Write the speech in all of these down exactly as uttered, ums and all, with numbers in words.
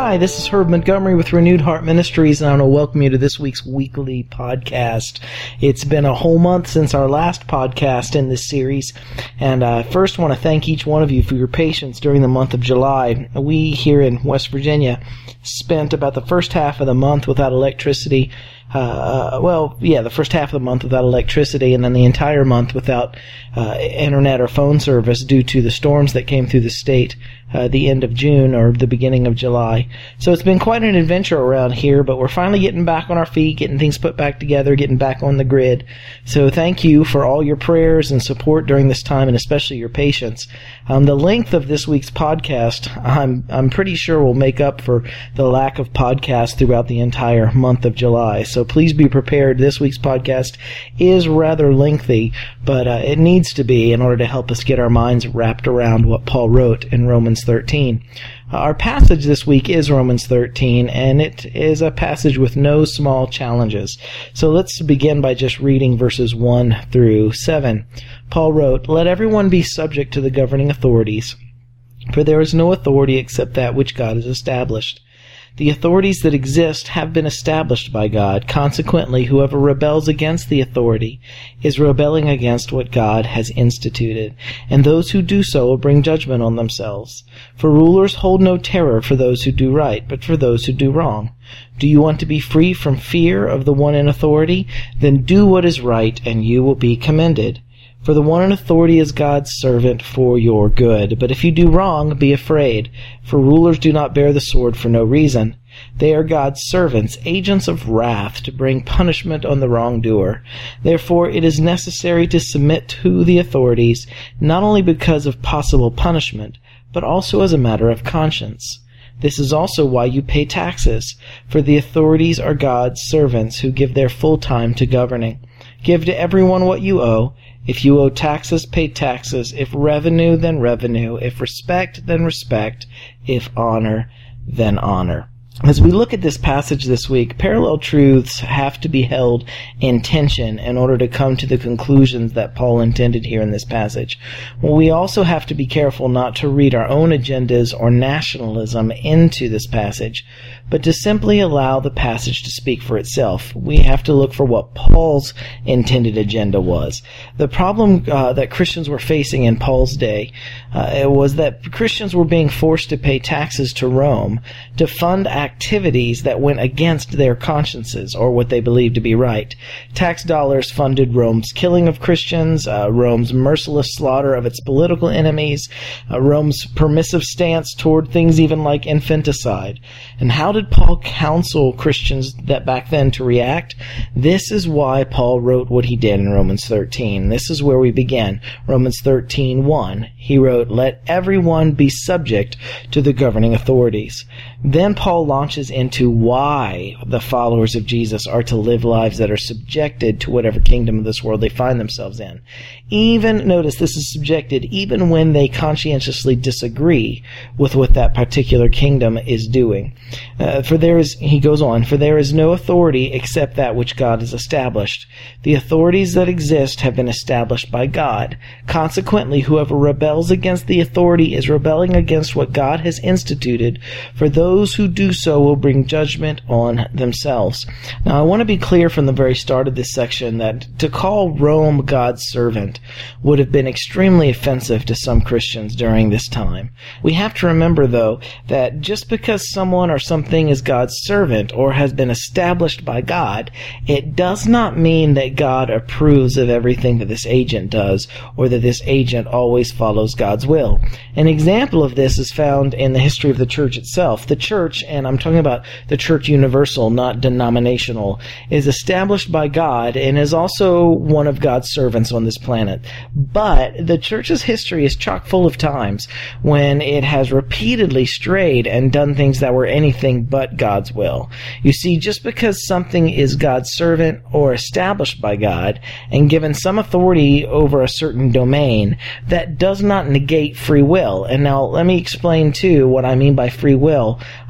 Hi, this is Herb Montgomery with Renewed Heart Ministries, and I want to welcome you to this week's weekly podcast. It's been a whole month since our last podcast in this series, and I first want to thank each one of you for your patience during the month of July. We here in West Virginia spent about the first half of the month without electricity. Uh, well, yeah, the first half of the month without electricity, and then the entire month without uh, internet or phone service due to the storms that came through the state uh, the end of June or the beginning of July. So it's been quite an adventure around here, but we're finally getting back on our feet, getting things put back together, getting back on the grid. So thank you for all your prayers and support during this time, and especially your patience. Um, the length of this week's podcast, I'm I'm pretty sure will make up for the lack of podcasts throughout the entire month of July. So So please be prepared. This week's podcast is rather lengthy, but uh, it needs to be in order to help us get our minds wrapped around what Paul wrote in Romans thirteen. Uh, our passage this week is Romans thirteen, and it is a passage with no small challenges. So let's begin by just reading verses one through seven. Paul wrote, "Let everyone be subject to the governing authorities, for there is no authority except that which God has established. The authorities that exist have been established by God. Consequently, whoever rebels against the authority is rebelling against what God has instituted, and those who do so will bring judgment on themselves. For rulers hold no terror for those who do right, but for those who do wrong. Do you want to be free from fear of the one in authority? Then do what is right, and you will be commended. For the one in authority is God's servant for your good. But if you do wrong, be afraid, for rulers do not bear the sword for no reason. They are God's servants, agents of wrath, to bring punishment on the wrongdoer. Therefore, it is necessary to submit to the authorities, not only because of possible punishment, but also as a matter of conscience. This is also why you pay taxes, for the authorities are God's servants who give their full time to governing. Give to everyone what you owe. If you owe taxes, pay taxes. If revenue, then revenue. If respect, then respect. If honor, then honor." As we look at this passage this week, parallel truths have to be held in tension in order to come to the conclusions that Paul intended here in this passage. Well, we also have to be careful not to read our own agendas or nationalism into this passage, but to simply allow the passage to speak for itself. We have to look for what Paul's intended agenda was. The problem uh, that Christians were facing in Paul's day uh, was that Christians were being forced to pay taxes to Rome to fund activities that went against their consciences or what they believed to be right. Tax dollars funded Rome's killing of Christians, uh, Rome's merciless slaughter of its political enemies, uh, Rome's permissive stance toward things even like infanticide. And how did Paul counsel Christians that back then to react? This is why Paul wrote what he did in Romans thirteen. This is where we begin. Romans thirteen one. He wrote, "Let everyone be subject to the governing authorities." Then Paul launches into why the followers of Jesus are to live lives that are subjected to whatever kingdom of this world they find themselves in. Even, notice this is subjected, even when they conscientiously disagree with what that particular kingdom is doing. Uh, for there is, he goes on, "For there is no authority except that which God has established. The authorities that exist have been established by God. Consequently, whoever rebels against the authority is rebelling against what God has instituted. For those who do so will bring judgment on themselves." Now, I want to be clear from the very start of this section that to call Rome God's servant would have been extremely offensive to some Christians during this time. We have to remember, though, that just because someone or something is God's servant or has been established by God, it does not mean that God approves of everything that this agent does or that this agent always follows God's will. An example of this is found in the history of the church itself. The church, and I'm talking about the church universal, not denominational, is established by God and is also one of God's servants on this planet. But the church's history is chock full of times when it has repeatedly strayed and done things that were anything but God's will. You see, just because something is God's servant or established by God and given some authority over a certain domain, that does not negate free will. And now let me explain too what I mean by free will. Uh, I'm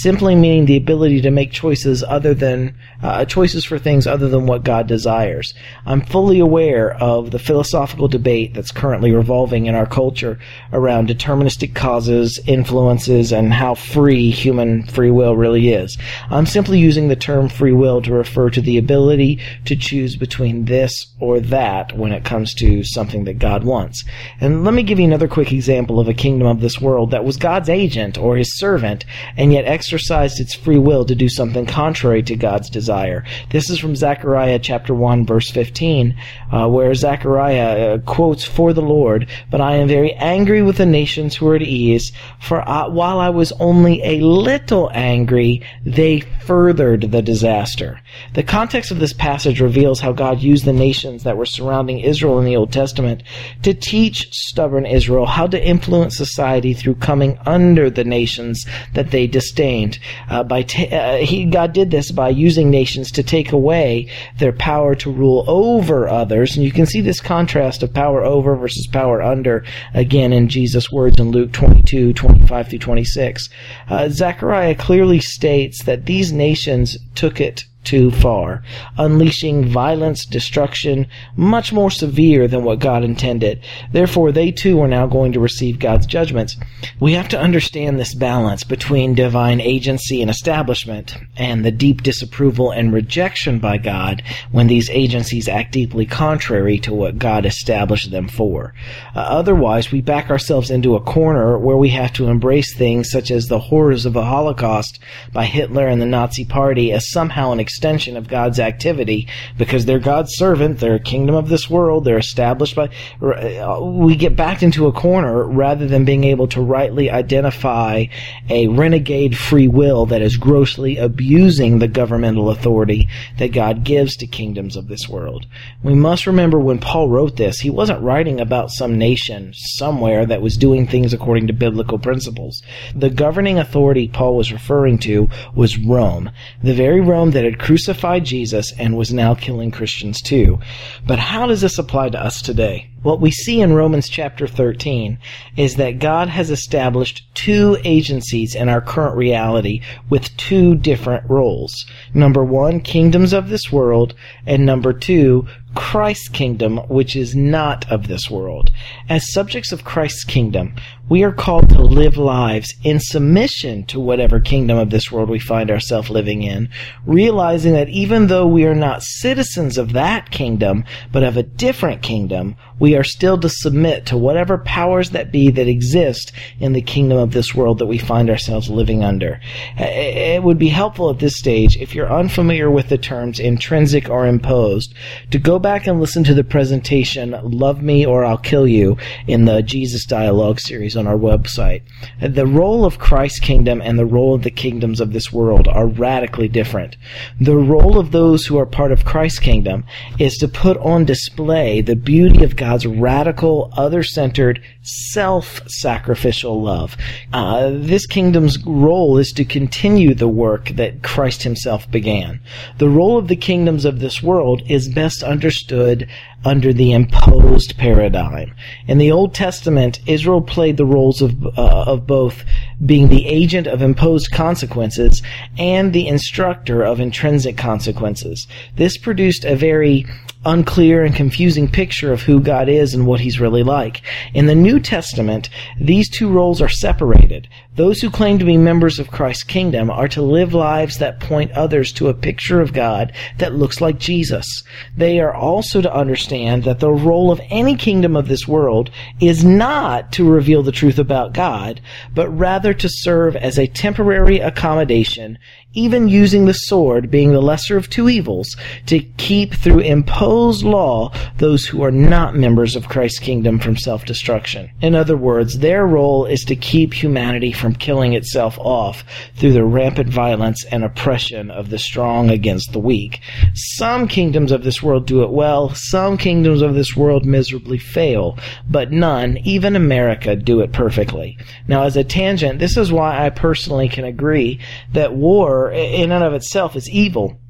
simply meaning the ability to make choices other than uh, choices for things other than what God desires. I'm fully aware of the philosophical debate that's currently revolving in our culture around deterministic causes, influences, and how free human free will really is. I'm simply using the term free will to refer to the ability to choose between this or that when it comes to something that God wants. And let me give you another quick example of a kingdom of this world that was God's agent or his servant and yet exercised its free will to do something contrary to God's desire. This is from Zechariah chapter one verse fifteen, uh, where Zechariah uh, quotes, "For the Lord, but I am very angry with the nations who are at ease, for I, while I was only a little angry, they furthered the disaster." The context of this passage reveals how God used the nations that were surrounding Israel in the Old Testament to teach stubborn Israel how to influence society through coming under the nations that they disdained. Uh, by ta- uh, he, God did this by using nations to take away their power to rule over others. And you can see this contrast of power over versus power under again in Jesus' words in Luke twenty-two, twenty-five through twenty-six. Uh, Zechariah clearly states that these nations took it too far, unleashing violence, destruction, much more severe than what God intended. Therefore, they too are now going to receive God's judgments. We have to understand this balance between divine agency and establishment, and the deep disapproval and rejection by God when these agencies act deeply contrary to what God established them for. Uh, otherwise, we back ourselves into a corner where we have to embrace things such as the horrors of the Holocaust by Hitler and the Nazi Party as somehow an extension of God's activity, because they're God's servant, they're a kingdom of this world, they're established by... We get backed into a corner rather than being able to rightly identify a renegade free will that is grossly abusing the governmental authority that God gives to kingdoms of this world. We must remember when Paul wrote this, he wasn't writing about some nation somewhere that was doing things according to biblical principles. The governing authority Paul was referring to was Rome, the very Rome that had crucified Jesus and was now killing Christians too. But how does this apply to us today? What we see in Romans chapter thirteen is that God has established two agencies in our current reality with two different roles. Number one, kingdoms of this world, and number two, Christ's kingdom, which is not of this world. As subjects of Christ's kingdom, we are called to live lives in submission to whatever kingdom of this world we find ourselves living in, realizing that even though we are not citizens of that kingdom, but of a different kingdom, we are still to submit to whatever powers that be that exist in the kingdom of this world that we find ourselves living under. It would be helpful at this stage, if you're unfamiliar with the terms intrinsic or imposed, to go back and listen to the presentation Love Me or I'll Kill You in the Jesus Dialogue series on our website. The role of Christ's kingdom and the role of the kingdoms of this world are radically different. The role of those who are part of Christ's kingdom is to put on display the beauty of God's radical, other-centered, self-sacrificial love. Uh, this kingdom's role is to continue the work that Christ himself began. The role of the kingdoms of this world is best understood under the imposed paradigm. In the Old Testament, Israel played the roles of uh, of both being the agent of imposed consequences and the instructor of intrinsic consequences. This produced a very unclear and confusing picture of who God is and what he's really like. In the New Testament, these two roles are separated. Those who claim to be members of Christ's kingdom are to live lives that point others to a picture of God that looks like Jesus. They are also to understand that the role of any kingdom of this world is not to reveal the truth about God, but rather to serve as a temporary accommodation, even using the sword, being the lesser of two evils, to keep through imposed law those who are not members of Christ's kingdom from self-destruction. In other words, their role is to keep humanity from killing itself off through the rampant violence and oppression of the strong against the weak. Some kingdoms of this world do it well, some kingdoms of this world miserably fail, but none, even America, do it perfectly. Now, as a tangent, this is why I personally can agree that war in and of itself is evil.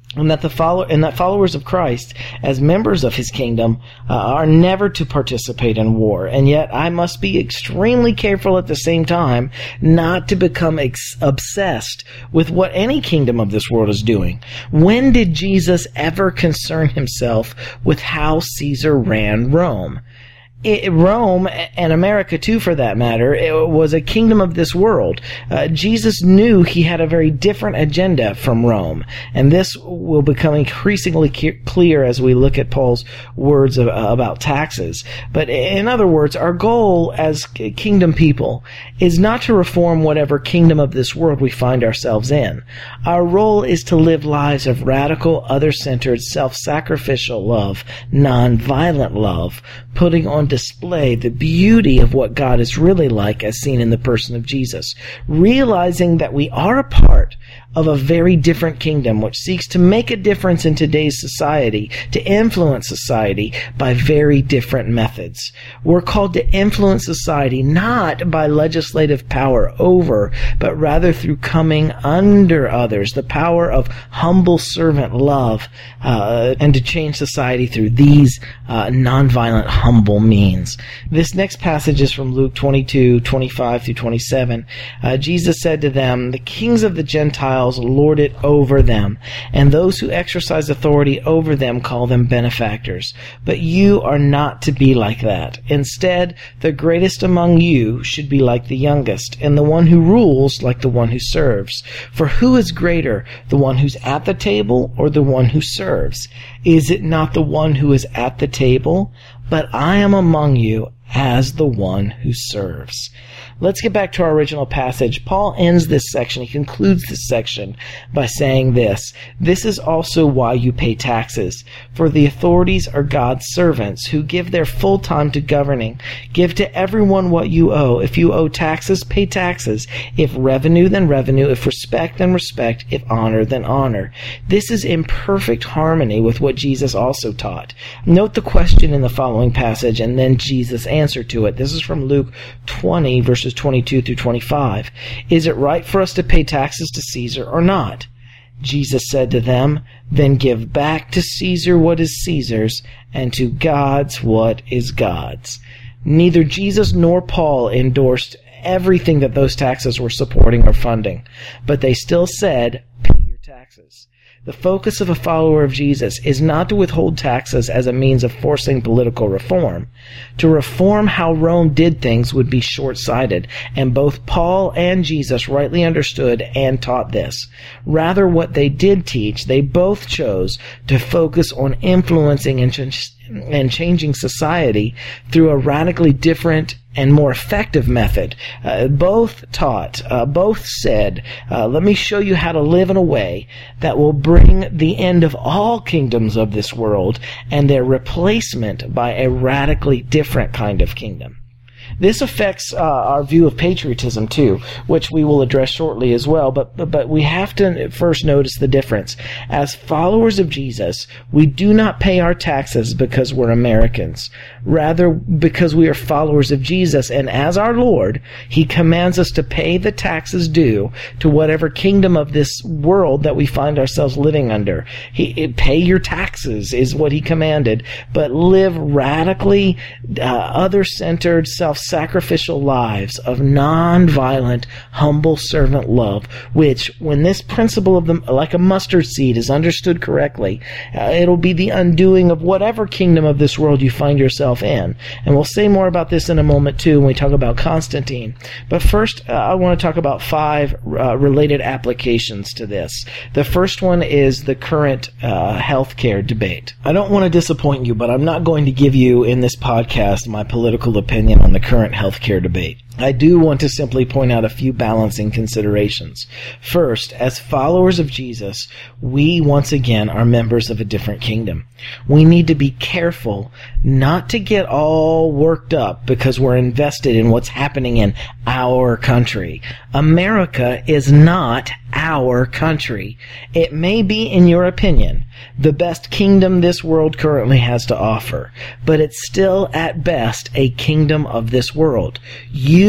And that the follow and that followers of Christ, as members of his kingdom, uh, are never to participate in war. And yet I must be extremely careful at the same time not to become ex- obsessed with what any kingdom of this world is doing. When did Jesus ever concern himself with how Caesar ran Rome? It, Rome, and America too for that matter, it was a kingdom of this world. Uh, Jesus knew he had a very different agenda from Rome, and this will become increasingly clear as we look at Paul's words of, uh, about taxes. But in other words, our goal as kingdom people is not to reform whatever kingdom of this world we find ourselves in. Our role is to live lives of radical, other-centered, self-sacrificial love, non-violent love, putting on display the beauty of what God is really like as seen in the person of Jesus, realizing that we are a part of a very different kingdom which seeks to make a difference in today's society, to influence society by very different methods. We're called to influence society not by legislative power over, but rather through coming under others, the power of humble servant love, uh, and to change society through these uh, nonviolent, humble means. This next passage is from Luke twenty-two, twenty-five through twenty-seven. Uh, Jesus said to them, "The kings of the Gentiles lord it over them, and those who exercise authority over them call them benefactors. But you are not to be like that. Instead, the greatest among you should be like the youngest, and the one who rules like the one who serves. For who is greater, the one who's at the table or the one who serves? Is it not the one who is at the table? But I am among you as the one who serves." Let's get back to our original passage. Paul ends this section, he concludes this section by saying this, "This is also why you pay taxes, for the authorities are God's servants who give their full time to governing. Give to everyone what you owe. If you owe taxes, pay taxes. If revenue, then revenue. If respect, then respect. If honor, then honor." This is in perfect harmony with what Jesus also taught. Note the question in the following passage and then Jesus' answer to it. This is from Luke twenty, verses twenty-two through twenty-five. "Is it right for us to pay taxes to Caesar or not?" Jesus said to them, "Then give back to Caesar what is Caesar's, and to God's what is God's." Neither Jesus nor Paul endorsed everything that those taxes were supporting or funding, but they still said, "Pay your taxes." The focus of a follower of Jesus is not to withhold taxes as a means of forcing political reform. To reform how Rome did things would be short-sighted, and both Paul and Jesus rightly understood and taught this. Rather, what they did teach, they both chose to focus on influencing and, ch- and changing society through a radically different and more effective method. Uh, both taught, uh, both said, uh, let me show you how to live in a way that will bring the end of all kingdoms of this world and their replacement by a radically different kind of kingdom. This affects uh, our view of patriotism too, which we will address shortly as well, but, but but we have to first notice the difference. As followers of Jesus, we do not pay our taxes because we're Americans. Rather, because we are followers of Jesus, and as our Lord, He commands us to pay the taxes due to whatever kingdom of this world that we find ourselves living under. He, pay your taxes is what He commanded, but live radically uh, other-centered, self-sacrificial lives of non-violent, humble servant love, which, when this principle of the, like a mustard seed, is understood correctly, uh, it'll be the undoing of whatever kingdom of this world you find yourself in. And we'll say more about this in a moment too when we talk about Constantine. But first, uh, I want to talk about five uh, related applications to this. The first one is the current uh, healthcare debate. I don't want to disappoint you, but I'm not going to give you in this podcast my political opinion on the current healthcare debate. I do want to simply point out a few balancing considerations. First, as followers of Jesus, we once again are members of a different kingdom. We need to be careful not to get all worked up because we're invested in what's happening in our country. America is not our country. It may be, in your opinion, the best kingdom this world currently has to offer, but it's still at best a kingdom of this world. You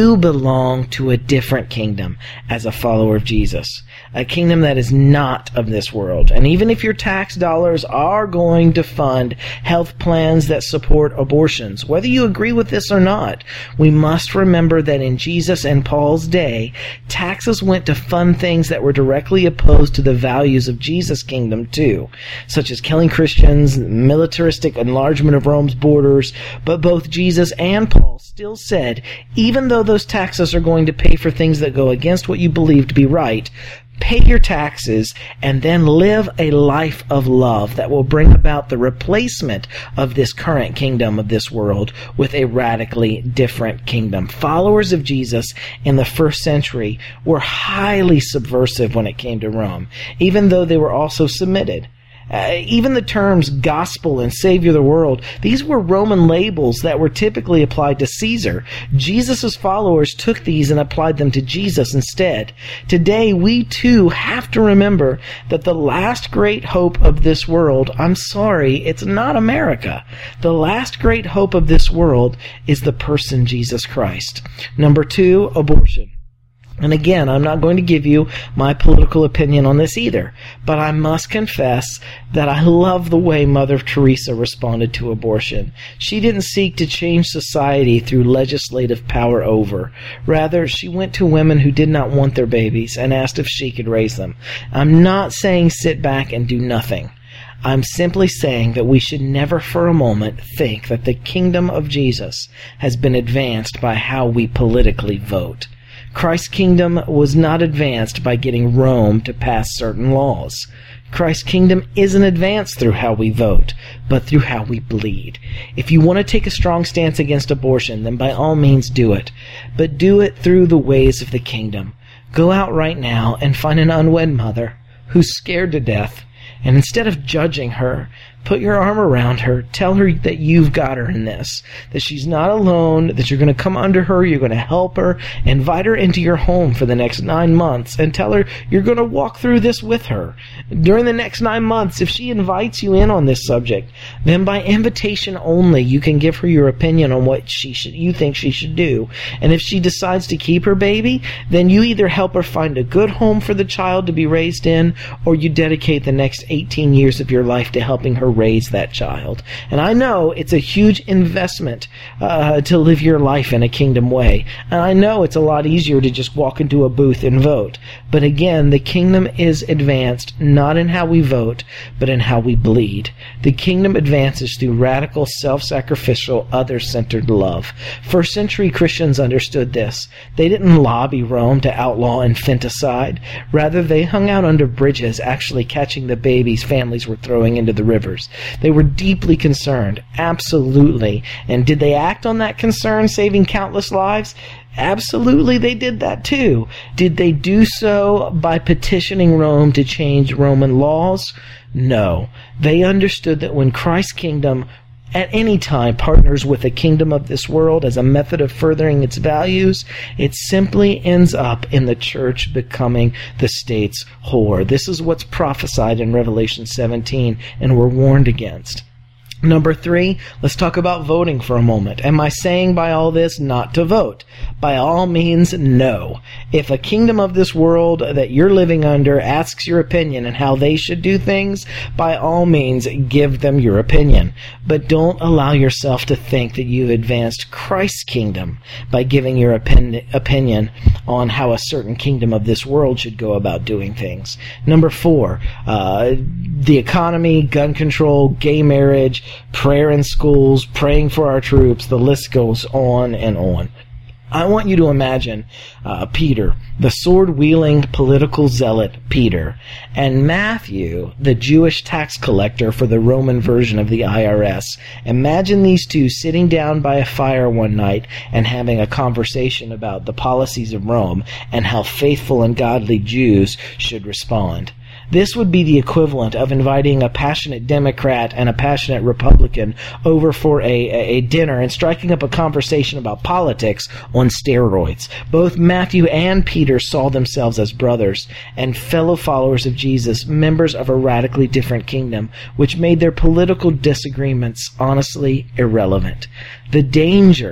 You belong to a different kingdom as a follower of Jesus, a kingdom that is not of this world. And even if your tax dollars are going to fund health plans that support abortions, whether you agree with this or not, we must remember that in Jesus and Paul's day, taxes went to fund things that were directly opposed to the values of Jesus' kingdom too, such as killing Christians, militaristic enlargement of Rome's borders. But both Jesus and Paul still said, even though those taxes are going to pay for things that go against what you believe to be right, pay your taxes and then live a life of love that will bring about the replacement of this current kingdom of this world with a radically different kingdom. Followers of Jesus in the first century were highly subversive when it came to Rome, even though they were also submitted. Uh, even the terms gospel and savior of the world, these were Roman labels that were typically applied to Caesar. Jesus' followers took these and applied them to Jesus instead. Today, we too have to remember that the last great hope of this world, I'm sorry, it's not America. The last great hope of this world is the person Jesus Christ. Number two, abortion. And again, I'm not going to give you my political opinion on this either, but I must confess that I love the way Mother Teresa responded to abortion. She didn't seek to change society through legislative power over. Rather, she went to women who did not want their babies and asked if she could raise them. I'm not saying sit back and do nothing. I'm simply saying that we should never for a moment think that the kingdom of Jesus has been advanced by how we politically vote. Christ's kingdom was not advanced by getting Rome to pass certain laws. Christ's kingdom isn't advanced through how we vote, but through how we bleed. If you want to take a strong stance against abortion, then by all means do it. But do it through the ways of the kingdom. Go out right now and find an unwed mother who's scared to death, and instead of judging her, put your arm around her. Tell her that you've got her in this, that she's not alone, that you're going to come under her, you're going to help her, invite her into your home for the next nine months, and tell her you're going to walk through this with her. During the next nine months, if she invites you in on this subject, then by invitation only, you can give her your opinion on what she should, you think she should do. And if she decides to keep her baby, then you either help her find a good home for the child to be raised in, or you dedicate the next eighteen years of your life to helping her raise that child. And I know it's a huge investment uh, to live your life in a kingdom way. And I know it's a lot easier to just walk into a booth and vote. But again, the kingdom is advanced not in how we vote, but in how we bleed. The kingdom advances through radical, self-sacrificial, other-centered love. First century Christians understood this. They didn't lobby Rome to outlaw infanticide. Rather, they hung out under bridges, actually catching the babies families were throwing into the rivers. They were deeply concerned, absolutely. And did they act on that concern, saving countless lives? Absolutely, they did that too. Did they do so by petitioning Rome to change Roman laws? No. They understood that when Christ's kingdom at any time partners with the kingdom of this world as a method of furthering its values, it simply ends up in the church becoming the state's whore. This is what's prophesied in Revelation seventeen, and we're warned against. Number three, let's talk about voting for a moment. Am I saying by all this not to vote? By all means, no. If a kingdom of this world that you're living under asks your opinion on how they should do things, by all means, give them your opinion. But don't allow yourself to think that you've advanced Christ's kingdom by giving your opin- opinion on how a certain kingdom of this world should go about doing things. Number four, uh, the economy, gun control, gay marriage, prayer in schools, praying for our troops, the list goes on and on. I want you to imagine uh, Peter, the sword-wielding political zealot Peter, and Matthew, the Jewish tax collector for the Roman version of the I R S. Imagine these two sitting down by a fire one night and having a conversation about the policies of Rome and how faithful and godly Jews should respond. This would be the equivalent of inviting a passionate Democrat and a passionate Republican over for a, a dinner and striking up a conversation about politics on steroids. Both Matthew and Peter saw themselves as brothers and fellow followers of Jesus, members of a radically different kingdom, which made their political disagreements honestly irrelevant. The danger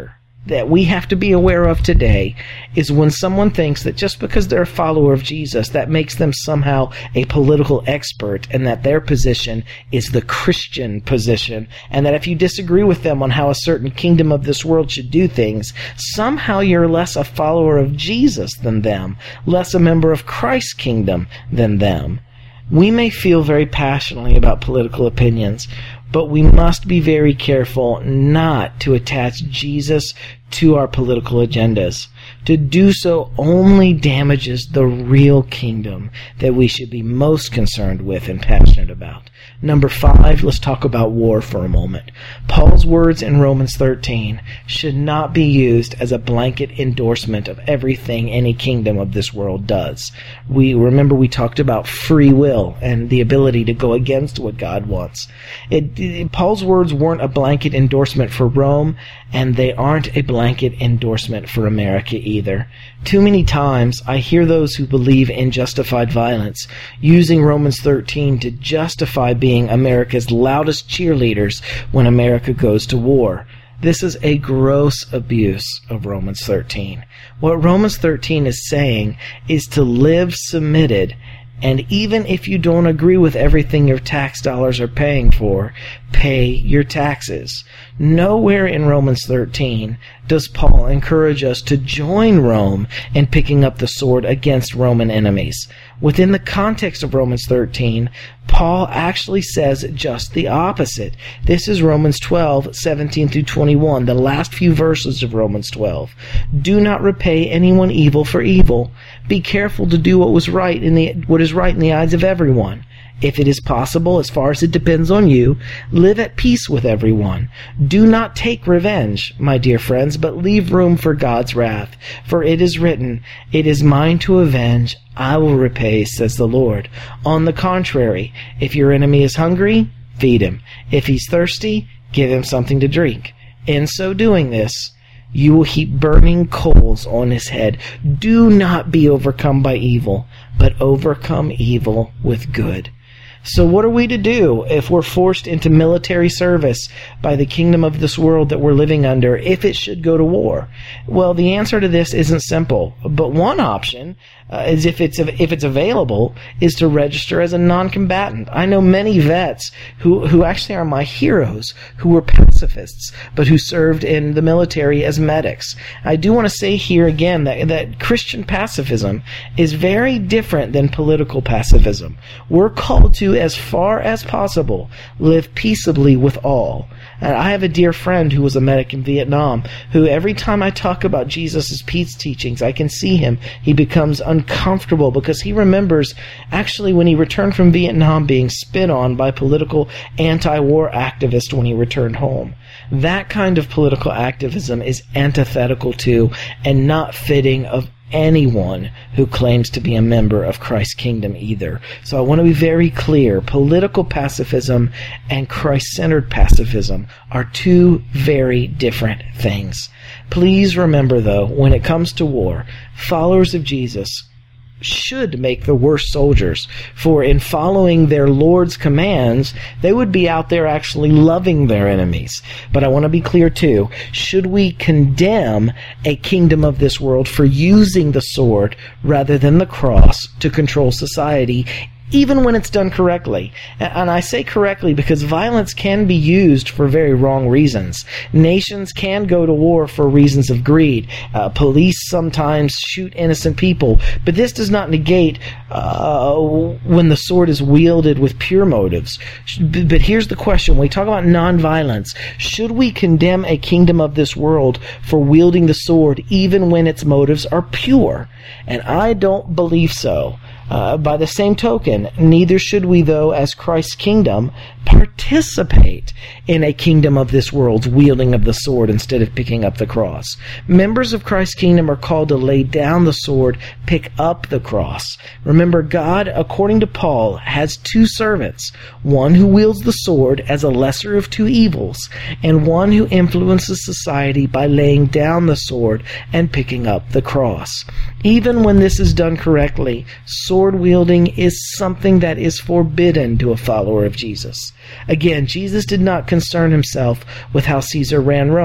that we have to be aware of today is when someone thinks that just because they're a follower of Jesus, that makes them somehow a political expert, and that their position is the Christian position, and that if you disagree with them on how a certain kingdom of this world should do things, somehow you're less a follower of Jesus than them, less a member of Christ's kingdom than them. We may feel very passionately about political opinions, but we must be very careful not to attach Jesus to our political agendas. To do so only damages the real kingdom that we should be most concerned with and passionate about. Number five, let's talk about war for a moment. Paul's words in Romans thirteen should not be used as a blanket endorsement of everything any kingdom of this world does. We remember we talked about free will and the ability to go against what God wants. It, it, Paul's words weren't a blanket endorsement for Rome, and they aren't a blanket endorsement for America either. Too many times I hear those who believe in justified violence using Romans thirteen to justify being America's loudest cheerleaders when America goes to war. This is a gross abuse of Romans thirteen. What Romans thirteen is saying is to live submitted, and even if you don't agree with everything your tax dollars are paying for, pay your taxes. Nowhere in Romans thirteen does Paul encourage us to join Rome in picking up the sword against Roman enemies. Within the context of Romans thirteen, Paul actually says just the opposite. This is Romans twelve, seventeen through twenty-one, the last few verses of Romans twelve. Do not repay anyone evil for evil. Be careful to do what was right in the what is right in the eyes of everyone. If it is possible, as far as it depends on you, live at peace with everyone. Do not take revenge, my dear friends, but leave room for God's wrath. For it is written, "It is mine to avenge, I will repay, says the Lord." On the contrary, if your enemy is hungry, feed him. If he's thirsty, give him something to drink. In so doing this, you will heap burning coals on his head. Do not be overcome by evil, but overcome evil with good. So what are we to do if we're forced into military service by the kingdom of this world that we're living under, if it should go to war? Well, the answer to this isn't simple, but one option uh, is if it's if it's available is to register as a non-combatant. I know many vets who who actually are my heroes, who were pacifists, but who served in the military as medics. I do want to say here again that that Christian pacifism is very different than political pacifism. We're called to, as far as possible, live peaceably with all. And I have a dear friend who was a medic in Vietnam, who every time I talk about Jesus' peace teachings, I can see him. He becomes uncomfortable because he remembers actually when he returned from Vietnam being spit on by political anti-war activists when he returned home. That kind of political activism is antithetical to and not fitting of anyone who claims to be a member of Christ's kingdom either. So I want to be very clear. Political pacifism and Christ-centered pacifism are two very different things. Please remember, though, when it comes to war, followers of Jesus should make the worst soldiers, for in following their Lord's commands, they would be out there actually loving their enemies. But I want to be clear too, should we condemn a kingdom of this world for using the sword rather than the cross to control society, even when it's done correctly? And I say correctly because violence can be used for very wrong reasons. Nations can go to war for reasons of greed. Uh, police sometimes shoot innocent people. But this does not negate uh, when the sword is wielded with pure motives. But here's the question. When we talk about nonviolence, should we condemn a kingdom of this world for wielding the sword even when its motives are pure? And I don't believe so. Uh, by the same token, neither should we, though, as Christ's kingdom, participate in a kingdom of this world's wielding of the sword instead of picking up the cross. Members of Christ's kingdom are called to lay down the sword, pick up the cross. Remember, God, according to Paul, has two servants, one who wields the sword as a lesser of two evils, and one who influences society by laying down the sword and picking up the cross. Even when this is done correctly, sword wielding is something that is forbidden to a follower of Jesus. Again, Jesus did not concern himself with how Caesar ran Rome.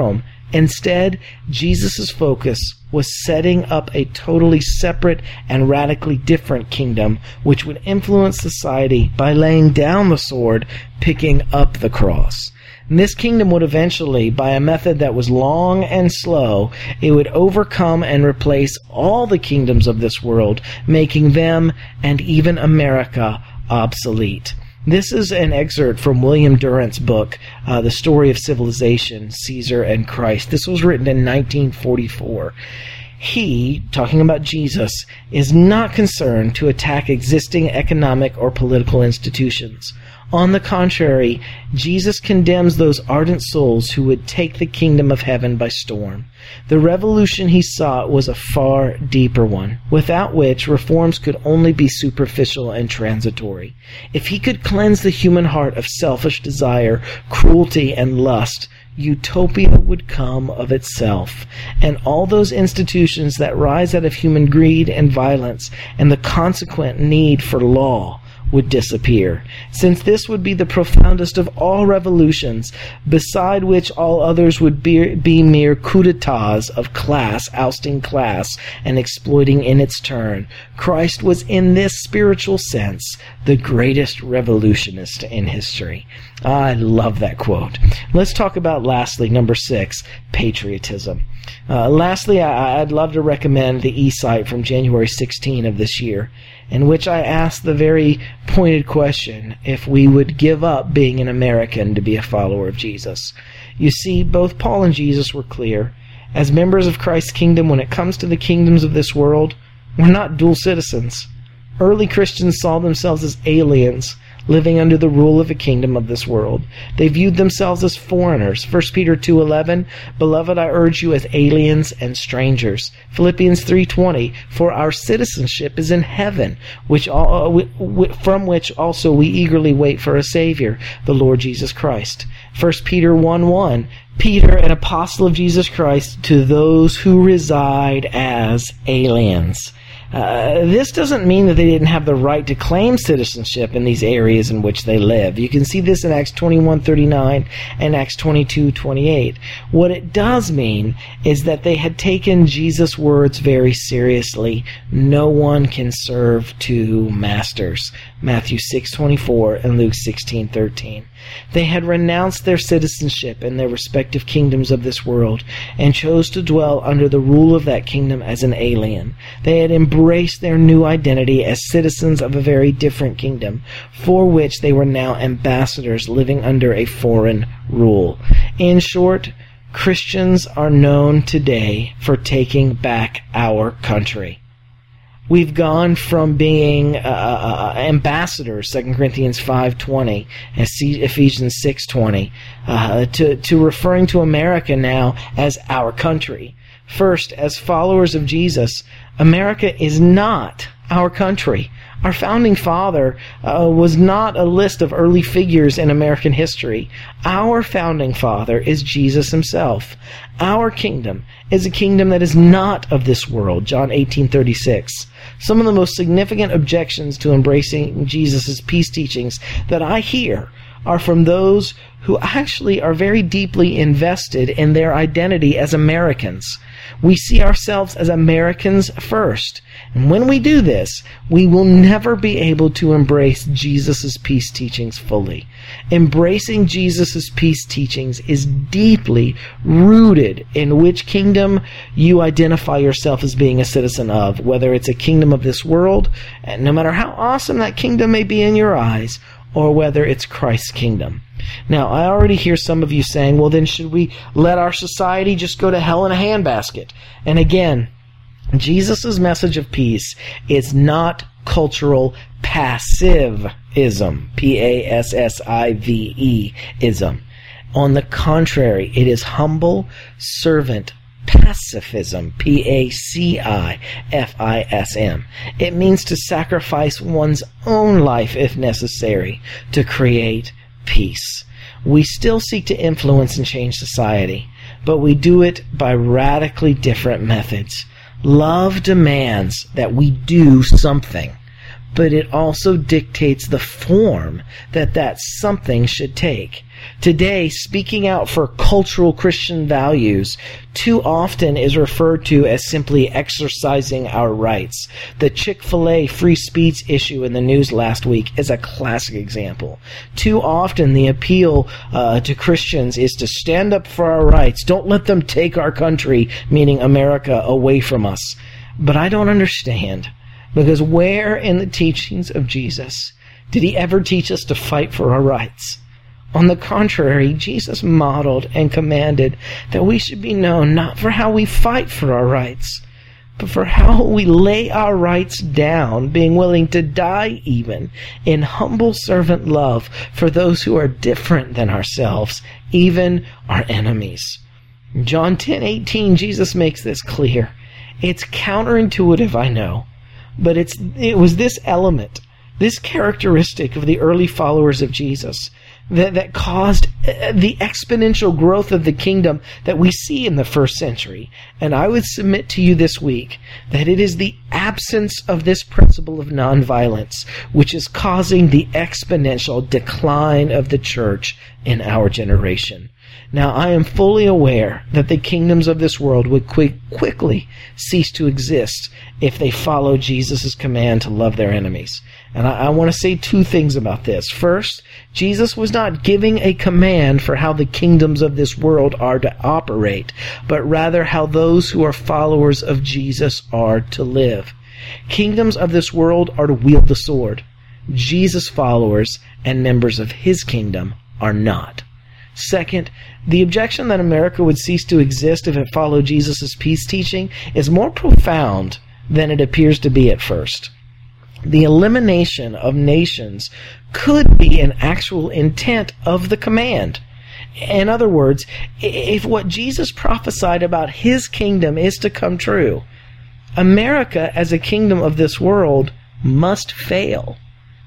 Instead, Jesus' focus was setting up a totally separate and radically different kingdom, which would influence society by laying down the sword, picking up the cross. And this kingdom would eventually, by a method that was long and slow, it would overcome and replace all the kingdoms of this world, making them, and even America, obsolete. This is an excerpt from William Durant's book, uh, The Story of Civilization, Caesar and Christ. This was written in nineteen forty-four. He, talking about Jesus, is not concerned to attack existing economic or political institutions. On the contrary, Jesus condemns those ardent souls who would take the kingdom of heaven by storm. The revolution he sought was a far deeper one, without which reforms could only be superficial and transitory. If he could cleanse the human heart of selfish desire, cruelty, and lust, utopia would come of itself, and all those institutions that rise out of human greed and violence and the consequent need for law would disappear, since this would be the profoundest of all revolutions, beside which all others would be, be mere coups d'etats of class, ousting class, and exploiting in its turn. Christ was, in this spiritual sense, the greatest revolutionist in history. I love that quote. Let's talk about, lastly, number six, patriotism. Uh, lastly, I, I'd love to recommend the e-site from January sixteenth of this year, in which I asked the very pointed question if we would give up being an American to be a follower of Jesus. You see, both Paul and Jesus were clear. As members of Christ's kingdom, when it comes to the kingdoms of this world, we're not dual citizens. Early Christians saw themselves as aliens, living under the rule of a kingdom of this world. They viewed themselves as foreigners. First Peter two eleven, Beloved, I urge you as aliens and strangers. Philippians three twenty, For our citizenship is in heaven, which all, from which also we eagerly wait for a Savior, the Lord Jesus Christ. First Peter one one, Peter, an apostle of Jesus Christ, to those who reside as aliens. Uh, this doesn't mean that they didn't have the right to claim citizenship in these areas in which they live. You can see this in Acts twenty-one thirty-nine and Acts twenty-two twenty-eight. What it does mean is that they had taken Jesus' words very seriously. No one can serve two masters. Matthew six twenty-four and Luke sixteen thirteen. They had renounced their citizenship in their respective kingdoms of this world and chose to dwell under the rule of that kingdom as an alien. They had embraced their new identity as citizens of a very different kingdom, for which they were now ambassadors living under a foreign rule. In short, Christians are known today for taking back our country. We've gone from being uh, uh, ambassadors, Second Corinthians five twenty, and Ephesians six twenty, uh, to, to referring to America now as our country. First, as followers of Jesus, America is not our country. Our founding father uh, was not a list of early figures in American history. Our founding father is Jesus himself. Our kingdom is a kingdom that is not of this world, John eighteen thirty-six. Some of the most significant objections to embracing Jesus' peace teachings that I hear are from those who actually are very deeply invested in their identity as Americans. We see ourselves as Americans first. And when we do this, we will never be able to embrace Jesus' peace teachings fully. Embracing Jesus' peace teachings is deeply rooted in which kingdom you identify yourself as being a citizen of, whether it's a kingdom of this world, and no matter how awesome that kingdom may be in your eyes, or whether it's Christ's kingdom. Now, I already hear some of you saying, well, then should we let our society just go to hell in a handbasket? And again, Jesus' message of peace is not cultural passivism, P A S S I V E-ism. On the contrary, it is humble servant pacifism, P A C I F I S M. It means to sacrifice one's own life if necessary to create peace. We still seek to influence and change society, but we do it by radically different methods. Love demands that we do something. but it also dictates the form that that something should take. Today, speaking out for cultural Christian values too often is referred to as simply exercising our rights. The Chick-fil-A free speech issue in the news last week is a classic example. Too often the appeal uh, to Christians is to stand up for our rights. Don't let them take our country, meaning America, away from us. But I don't understand, because where in the teachings of Jesus did he ever teach us to fight for our rights? On the contrary, Jesus modeled and commanded that we should be known not for how we fight for our rights, but for how we lay our rights down, being willing to die even in humble servant love for those who are different than ourselves, even our enemies. In John ten eighteen, Jesus makes this clear. It's counterintuitive, I know, but it's it was this element, this characteristic of the early followers of Jesus that, that caused the exponential growth of the kingdom that we see in the first century. And I would submit to you this week that it is the absence of this principle of nonviolence which is causing the exponential decline of the church in our generation. Now, I am fully aware that the kingdoms of this world would quick, quickly cease to exist if they follow Jesus' command to love their enemies. And I, I want to say two things about this. First, Jesus was not giving a command for how the kingdoms of this world are to operate, but rather how those who are followers of Jesus are to live. Kingdoms of this world are to wield the sword. Jesus' followers and members of his kingdom are not. Second, the objection that America would cease to exist if it followed Jesus' peace teaching is more profound than it appears to be at first. The elimination of nations could be an actual intent of the command. In other words, if what Jesus prophesied about his kingdom is to come true, America as a kingdom of this world must fail.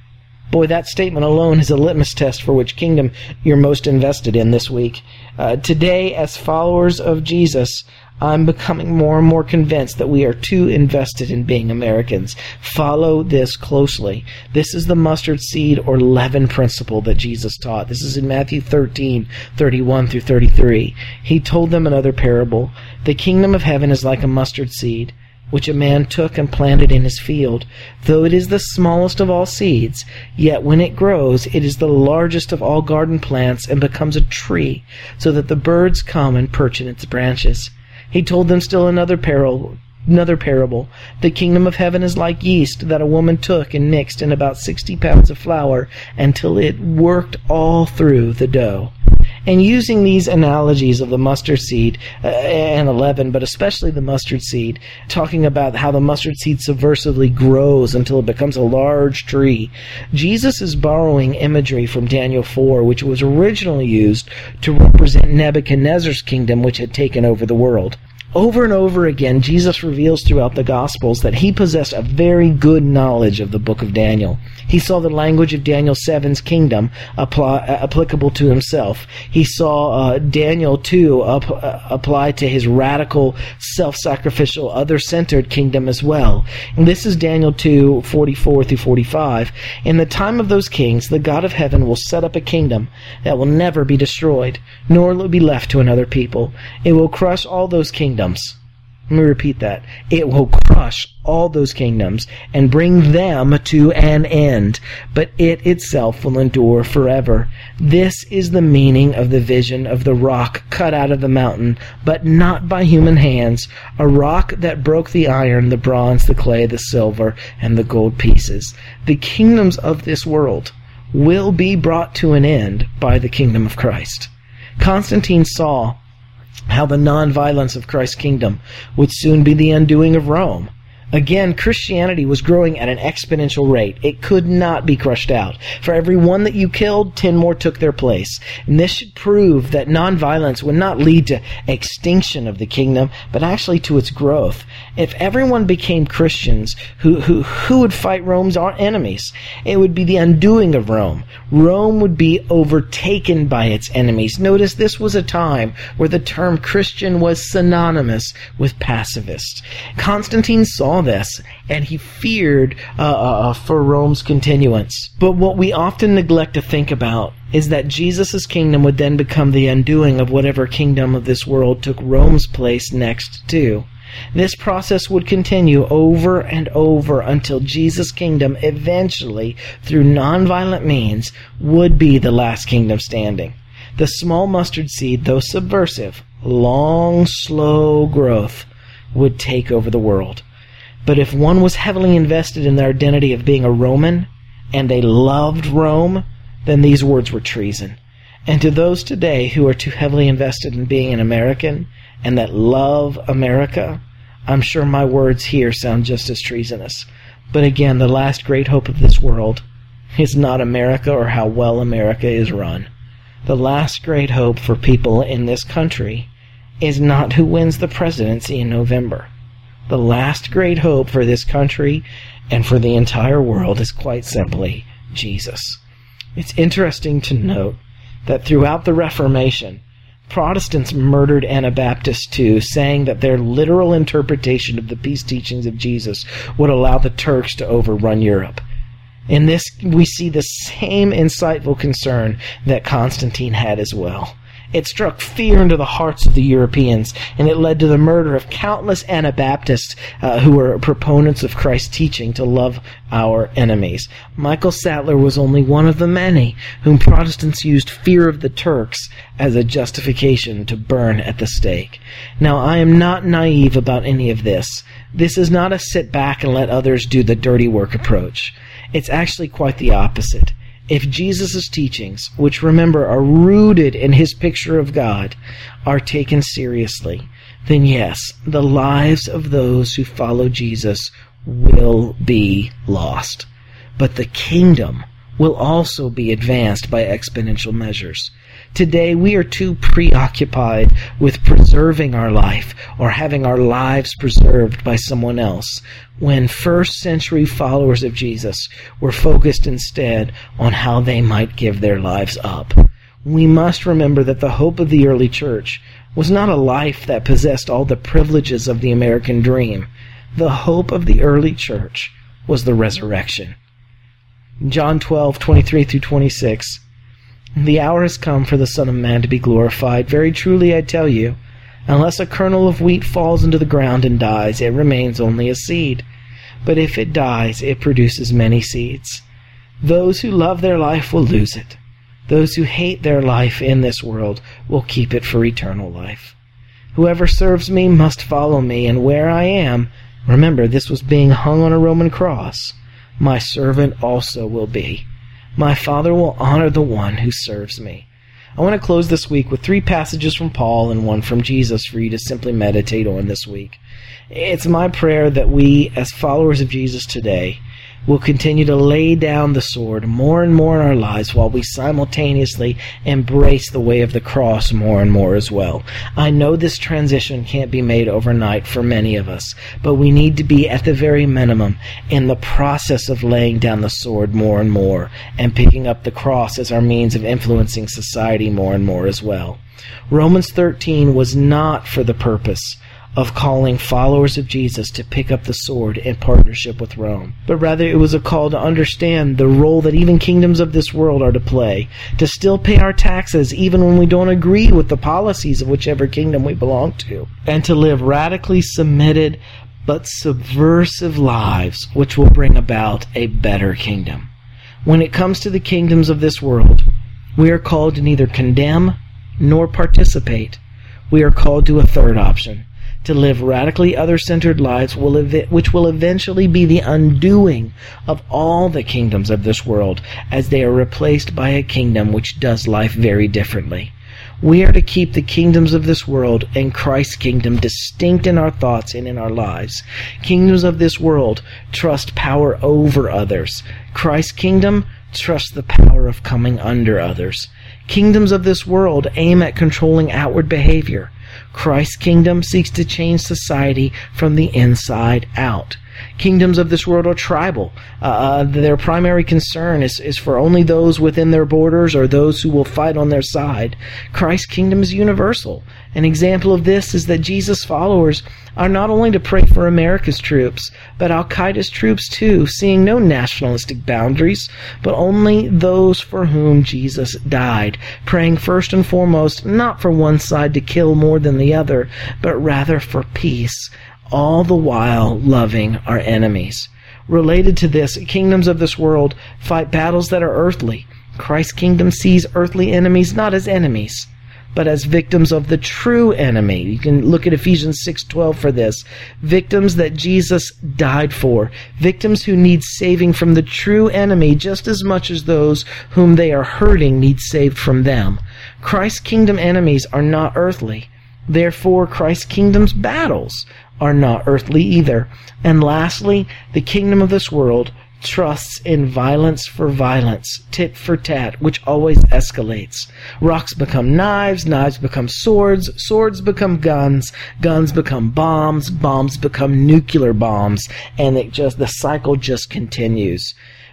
Boy, that statement alone is a litmus test for which kingdom you're most invested in this week. Uh, today, as followers of Jesus, I'm becoming more and more convinced that we are too invested in being Americans. Follow this closely. This is the mustard seed or leaven principle that Jesus taught. This is in Matthew thirteen, thirty-one through thirty-three. He told them another parable. The kingdom of heaven is like a mustard seed, which a man took and planted in his field. Though it is the smallest of all seeds, yet when it grows, it is the largest of all garden plants and becomes a tree, so that the birds come and perch in its branches. He told them still another parable. Another parable. The kingdom of heaven is like yeast that a woman took and mixed in about sixty pounds of flour until it worked all through the dough. And using these analogies of the mustard seed uh, and the leaven, but especially the mustard seed, talking about how the mustard seed subversively grows until it becomes a large tree, Jesus is borrowing imagery from Daniel four, which was originally used to represent Nebuchadnezzar's kingdom, which had taken over the world. Over and over again, Jesus reveals throughout the Gospels that he possessed a very good knowledge of the book of Daniel. He saw the language of Daniel seven's kingdom apply, uh, applicable to himself. He saw uh, Daniel two up, uh, apply to his radical, self-sacrificial, other-centered kingdom as well. And this is Daniel two, forty-four through forty-five. In the time of those kings, the God of heaven will set up a kingdom that will never be destroyed, nor will it be left to another people. It will crush all those kingdoms. Let me repeat that. It will crush all those kingdoms and bring them to an end, but it itself will endure forever. This is the meaning of the vision of the rock cut out of the mountain, but not by human hands, a rock that broke the iron, the bronze, the clay, the silver, and the gold pieces. The kingdoms of this world will be brought to an end by the kingdom of Christ. Constantine saw how the non-violence of Christ's kingdom would soon be the undoing of Rome. Again, Christianity was growing at an exponential rate. It could not be crushed out. For every one that you killed, ten more took their place. And this should prove that nonviolence would not lead to extinction of the kingdom, but actually to its growth. If everyone became Christians, who, who, who would fight Rome's enemies? It would be the undoing of Rome. Rome would be overtaken by its enemies. Notice this was a time where the term Christian was synonymous with pacifist. Constantine saw saw this, and he feared uh, uh, for Rome's continuance. But what we often neglect to think about is that Jesus' kingdom would then become the undoing of whatever kingdom of this world took Rome's place next to. This process would continue over and over until Jesus' kingdom eventually, through nonviolent means, would be the last kingdom standing. The small mustard seed, though subversive, long, slow growth, would take over the world. But if one was heavily invested in their identity of being a Roman, and they loved Rome, then these words were treason. And to those today who are too heavily invested in being an American, and that love America, I'm sure my words here sound just as treasonous. But again, the last great hope of this world is not America or how well America is run. The last great hope for people in this country is not who wins the presidency in November. The last great hope for this country and for the entire world is quite simply Jesus. It's interesting to note that throughout the Reformation, Protestants murdered Anabaptists too, saying that their literal interpretation of the peace teachings of Jesus would allow the Turks to overrun Europe. In this, we see the same insightful concern that Constantine had as well. It struck fear into the hearts of the Europeans, and it led to the murder of countless Anabaptists uh, who were proponents of Christ's teaching to love our enemies. Michael Sattler was only one of the many whom Protestants used fear of the Turks as a justification to burn at the stake. Now, I am not naive about any of this. This is not a sit back and let others do the dirty work approach. It's actually quite the opposite. If Jesus' teachings, which remember are rooted in his picture of God, are taken seriously, then yes, the lives of those who follow Jesus will be lost. But the kingdom will also be advanced by exponential measures. Today we are too preoccupied with preserving our life or having our lives preserved by someone else, when first century followers of Jesus were focused instead on how they might give their lives up. We must remember that the hope of the early church was not a life that possessed all the privileges of the American dream. The hope of the early church was the resurrection. John twelve, twenty-three through twenty-six. The hour has come for the Son of Man to be glorified. Very truly I tell you, unless a kernel of wheat falls into the ground and dies, it remains only a seed. But if it dies, it produces many seeds. Those who love their life will lose it. Those who hate their life in this world will keep it for eternal life. Whoever serves me must follow me, and where I am, remember this was being hung on a Roman cross, my servant also will be. My Father will honor the one who serves me. I want to close this week with three passages from Paul and one from Jesus for you to simply meditate on this week. It's my prayer that we, as followers of Jesus today, will continue to lay down the sword more and more in our lives while we simultaneously embrace the way of the cross more and more as well. I know this transition can't be made overnight for many of us, but we need to be at the very minimum in the process of laying down the sword more and more and picking up the cross as our means of influencing society more and more as well. Romans thirteen was not for the purpose of calling followers of Jesus to pick up the sword in partnership with Rome, but rather it was a call to understand the role that even kingdoms of this world are to play, to still pay our taxes even when we don't agree with the policies of whichever kingdom we belong to, and to live radically submitted but subversive lives which will bring about a better kingdom. When it comes to the kingdoms of this world, we are called to neither condemn nor participate. We are called to a third option, to live radically other-centered lives will ev- which will eventually be the undoing of all the kingdoms of this world as they are replaced by a kingdom which does life very differently. We are to keep the kingdoms of this world and Christ's kingdom distinct in our thoughts and in our lives. Kingdoms of this world trust power over others. Christ's kingdom trusts the power of coming under others. Kingdoms of this world aim at controlling outward behavior. Christ's kingdom seeks to change society from the inside out. Kingdoms of this world are tribal. Uh, their primary concern is, is for only those within their borders or those who will fight on their side. Christ's kingdom is universal. An example of this is that Jesus' followers are not only to pray for America's troops, but Al-Qaeda's troops too, seeing no nationalistic boundaries, but only those for whom Jesus died, praying first and foremost not for one side to kill more than the other, but rather for peace, all the while loving our enemies. Related to this, kingdoms of this world fight battles that are earthly. Christ's kingdom sees earthly enemies not as enemies, but as victims of the true enemy. You can look at Ephesians six twelve for this. Victims that Jesus died for. Victims who need saving from the true enemy just as much as those whom they are hurting need saved from them. Christ's kingdom enemies are not earthly. Therefore, Christ's kingdom's battles are not earthly either. And lastly, the kingdom of this world trusts in violence for violence, tit for tat, which always escalates. Rocks become knives, knives become swords, swords become guns, guns become bombs, bombs become nuclear bombs, and it just the cycle just continues.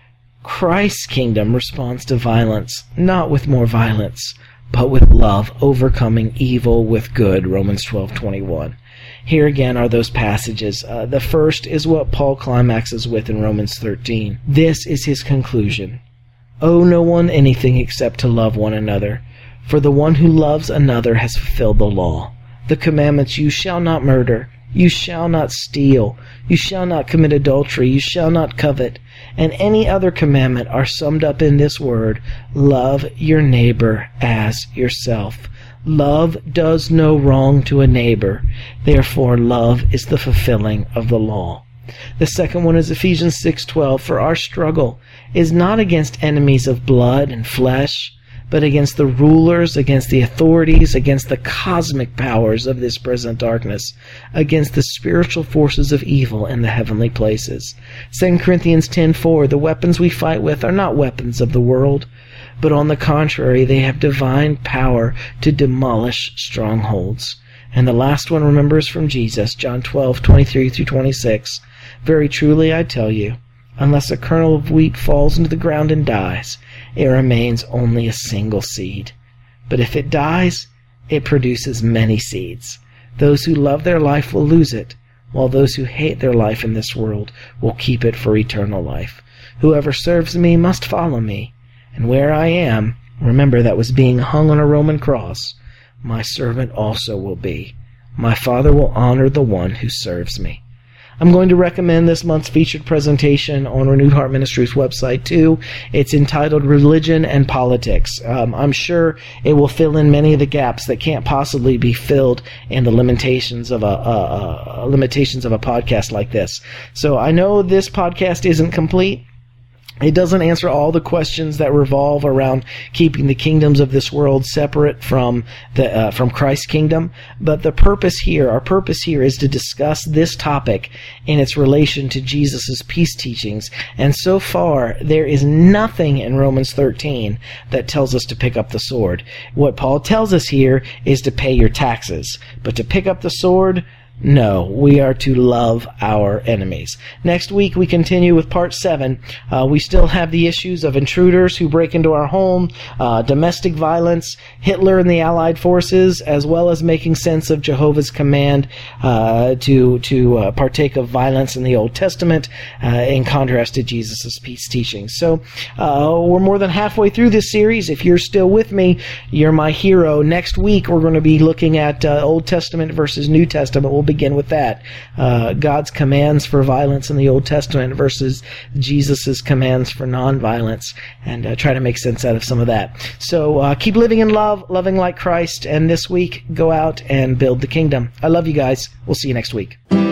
Christ's kingdom responds to violence, not with more violence, but with love, overcoming evil with good, Romans twelve twenty-one. Here again are those passages. Uh, the first is what Paul climaxes with in Romans thirteen. This is his conclusion. Owe no one anything except to love one another, for the one who loves another has fulfilled the law. The commandments, you shall not murder, you shall not steal, you shall not commit adultery, you shall not covet, and any other commandment are summed up in this word, love your neighbor as yourself. Love does no wrong to a neighbor. Therefore, love is the fulfilling of the law. The second one is Ephesians six twelve. For our struggle is not against enemies of blood and flesh, but against the rulers, against the authorities, against the cosmic powers of this present darkness, against the spiritual forces of evil in the heavenly places. Second Corinthians ten four. The weapons we fight with are not weapons of the world, but on the contrary, they have divine power to demolish strongholds. And the last one, remember, is from Jesus, John twelve twenty-three through twenty-six. Very truly I tell you, unless a kernel of wheat falls into the ground and dies, it remains only a single seed. But if it dies, it produces many seeds. Those who love their life will lose it, while those who hate their life in this world will keep it for eternal life. Whoever serves me must follow me. And where I am, remember that was being hung on a Roman cross, my servant also will be. My Father will honor the one who serves me. I'm going to recommend this month's featured presentation on Renewed Heart Ministries website too. It's entitled Religion and Politics. Um, I'm sure it will fill in many of the gaps that can't possibly be filled in the limitations of a, a, a limitations of a podcast like this. So I know this podcast isn't complete. It doesn't answer all the questions that revolve around keeping the kingdoms of this world separate from the uh, from Christ's kingdom, but the purpose here, our purpose here, is to discuss this topic in its relation to Jesus' peace teachings. And so far, there is nothing in Romans thirteen that tells us to pick up the sword. What Paul tells us here is to pay your taxes, but to pick up the sword, no, we are to love our enemies. Next week, we continue with part seven. Uh, we still have the issues of intruders who break into our home, uh, domestic violence, Hitler and the Allied forces, as well as making sense of Jehovah's command uh, to to uh, partake of violence in the Old Testament, uh, in contrast to Jesus' peace teachings. So uh, we're more than halfway through this series. If you're still with me, you're my hero. Next week, we're going to be looking at uh, Old Testament versus New Testament. We'll begin with that. Uh, God's commands for violence in the Old Testament versus Jesus' commands for nonviolence, and uh, try to make sense out of some of that. So uh, keep living in love, loving like Christ, and this week, go out and build the kingdom. I love you guys. We'll see you next week.